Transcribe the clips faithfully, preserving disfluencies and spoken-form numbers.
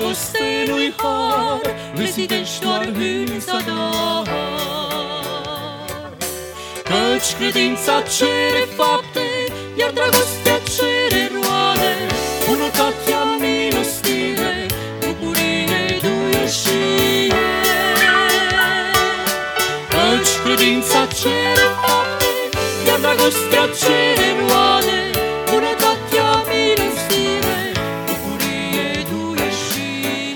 dragoste nu-i har, rezidești doar în zadar. Căci credința cere fapte, iar dragostea cere roade, bunătatea, milostire, bucurie, duioșie. Căci credința cere fapte, iar dragostea cere roade, bunătatea, milostire, bucurie, duioșie.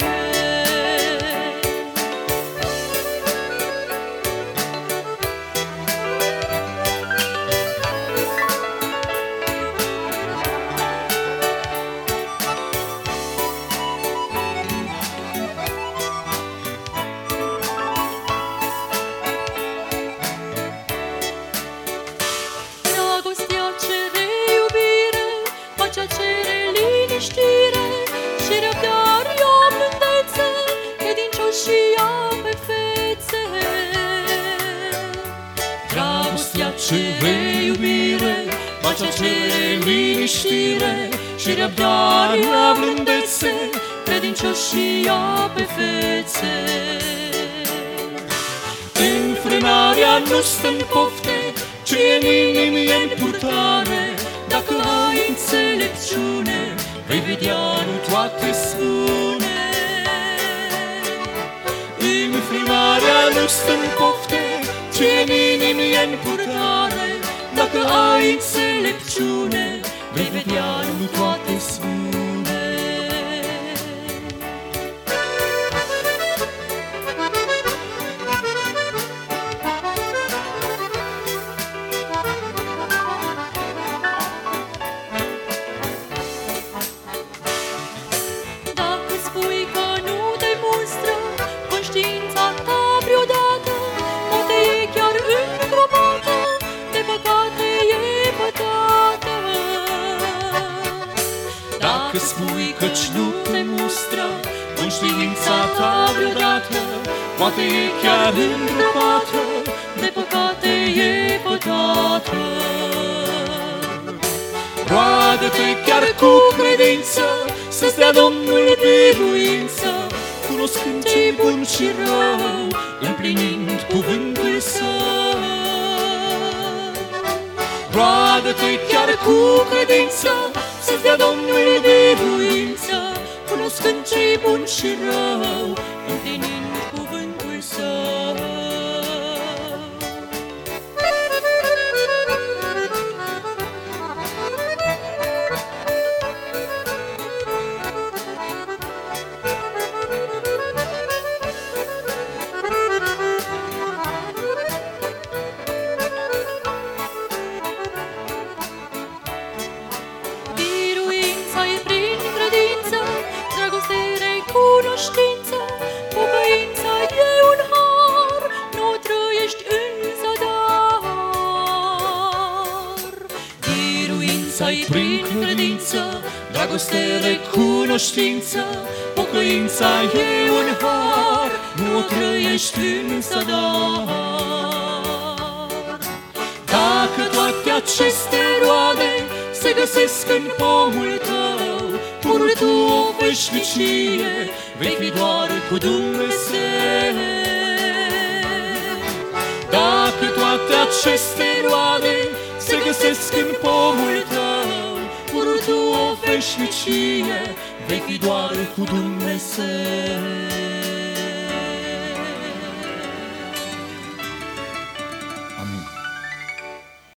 Dragostea cere iubire, pacea cere liniștire, și răbdarea blândețe, credincioșia pe fețe. Dragostea cere iubire, pacea cere liniștire, și răbdarea blândețe, credincioșia pe fețe. Înfrânarea nu stă în pofte, ci în inimă e purtare. Dacă ai înțelepciune, vei vedea, nu toate spune. Înfrânarea nu stă în pofte, ci în inimă e purtare. Dacă ai înțelepciune, vei vedea, nu toate spune. Dacă spui că nu te mustră conștiința ta vreodată, poate e chiar îngropată, de păcate e pătată. Dacă spui căci nu te mustră conștiința ta vreodată, poate e chiar îngropată, de păcate e pătată. Roadă-te chiar cu credință, să-ți dea Domnul biruință, cunoscând ce-i bun și rău, împlinind cuvântul Său. Roadă-te chiar cu credință, să-ți dea Domnul biruință, cunoscând ce-i bun și rău, împlinind cuvântul Său. Biruința e prin credință, dragostea e recunoștință, pocăința e un har, nu trăiești în zadar. Biruința e prin credință, dragostea e recunoștință, pocăința e un har, nu trăiești în zadar. Dacă toate aceste roade se găsesc în pomul tău, purul tu o veșnicie, vei fi doar cu Dumnezeu. Dacă toate aceste roade se găsesc în pomul tău, purul tu o veșnicie, vei fi doar cu Dumnezeu.